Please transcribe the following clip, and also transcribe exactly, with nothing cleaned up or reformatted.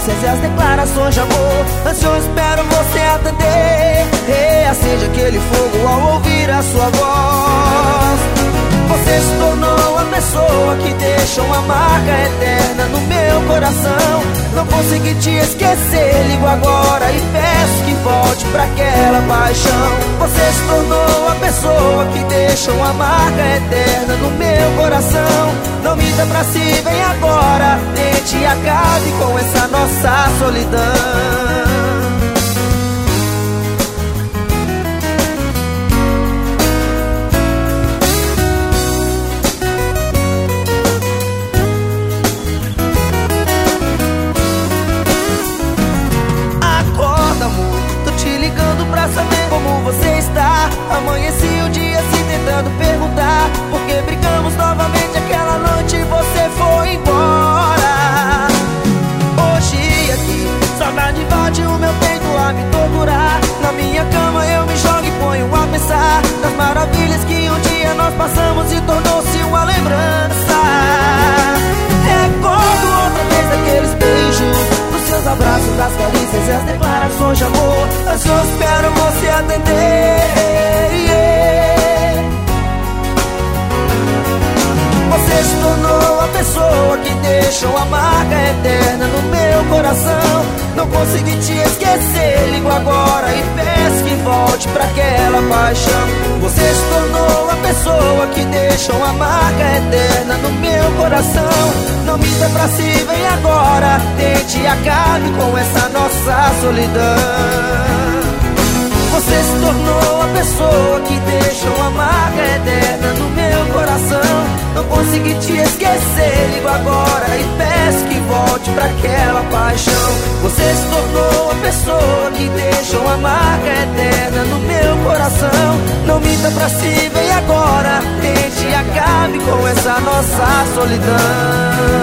carícias e as declarações de amor. Ansioso espero você atender, reacende aquele fogo ao ouvir a sua voz. Você se tornou a pessoa que deixa uma marca eterna no meu coração. Não consegui te esquecer, ligo agora e peço que volte pra aquela paixão. Você se tornou a pessoa que deixa uma marca eterna no meu coração. Não minta pra si, vem agora, tente e acabe com essa nossa solidão. Saber como você está. Amanheci o dia se tentando perguntar por que brigamos novamente aquela noite e você foi embora. Hoje aqui, saudade invade o meu peito a me torturar. Na minha cama eu me jogo e ponho a pensar das maravilhas que um dia nós passamos e tornou-se uma lembrança. Recordo outra vez daqueles beijos, seus abraços, das carícias e as declarações de amor. Ansioso espero você atender, yeah. Você se tornou a pessoa que deixa uma marca eterna no meu coração. Não consegui te esquecer, ligo agora e peço que volte pra aquela paixão. Você se tornou a pessoa que deixa uma marca eterna no meu coração. Não minta pra si, vem agora, tente e acabe com essa nossa solidão. Você se tornou a pessoa que deixa uma marca eterna no meu coração. Não consegui te esquecer, ligo agora e peço que volte pra aquela paixão. Você se tornou a pessoa que deixa uma marca eterna no meu coração. Não minta pra si, vem agora, tente e acabe com essa nossa solidão.